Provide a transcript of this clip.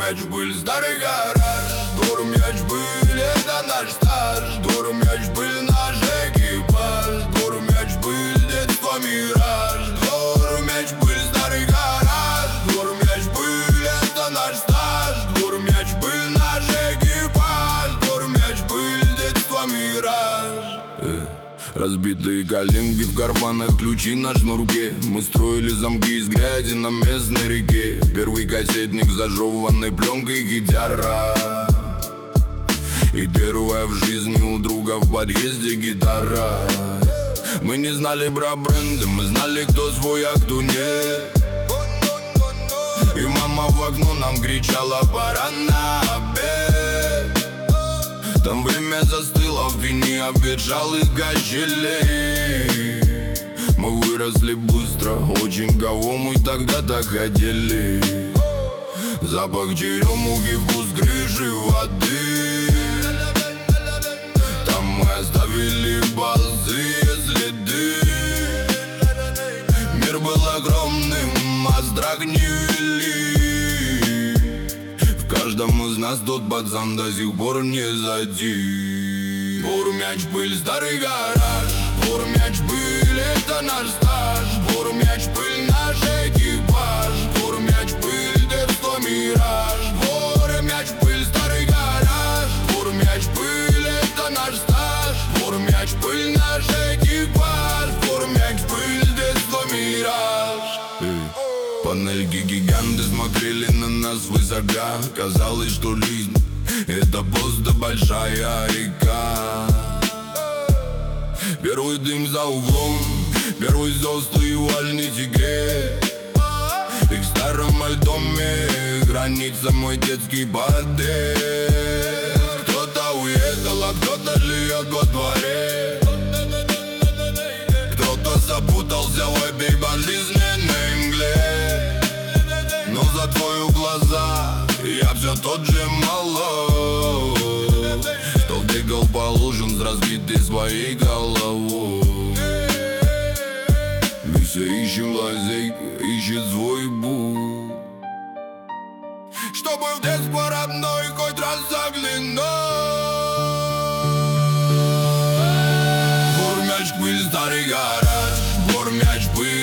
мяч был, старый гараж. Двор мяч был, это наш стаж. Двор мяч был, наш экипаж. Двор мяч был, детство мираж. Двор мяч был, старый гараж. Двор мяч был, это наш стаж. Двор мяч был, наш экипаж. Двор мяч был, детство мираж. Разбитые коленки в карманах, ключи на шнурке. Мы строили замки из грязи на местной реке. Первый кассетник с зажеванной пленкой, гитара. И первая в жизни у друга в подъезде гитара. Мы не знали про бренды, мы знали, кто свой, а кто нет. И мама в окно нам кричала: пора на обед. Там время застыло в тени обветшалых качелей. Мы выросли быстро, очень кого мы тогда-то хотели. Запах черемухи, вкус крыши воды. Там мы оставили базы следы. Мир был огромным, а страх не вели. В каждом из нас тот пацан до сих пор не затих. Двор мяч был, старый гараж. Двор мяч был, это наш стаж. Двор мяч был, наш экипаж. Двор мяч был, детство мираж. Двор мяч был, старый гараж. Двор мяч был, это наш стаж. Двор мяч был, наш экипаж. Двор мяч был, детство мираж. Панельки гиганты смотрели на нас высока. Казалось, что жизнь — это просто большая река. Первый дым за углом, первый золотой вальный секрет. И в старом альдоме хранится мой детский подъезд. Кто-то уехал, а кто-то живет во дворе. Кто-то запутался в этой болезненной мгле. Но закрою глаза, я все тот же малой, что бегал по лужам с разбитой своей головой. Мы все ищем лазейку, ищет свой путь, чтобы в детство родной хоть раз заглянуть. Двор мяч был, старый гараж. Двор мяч был,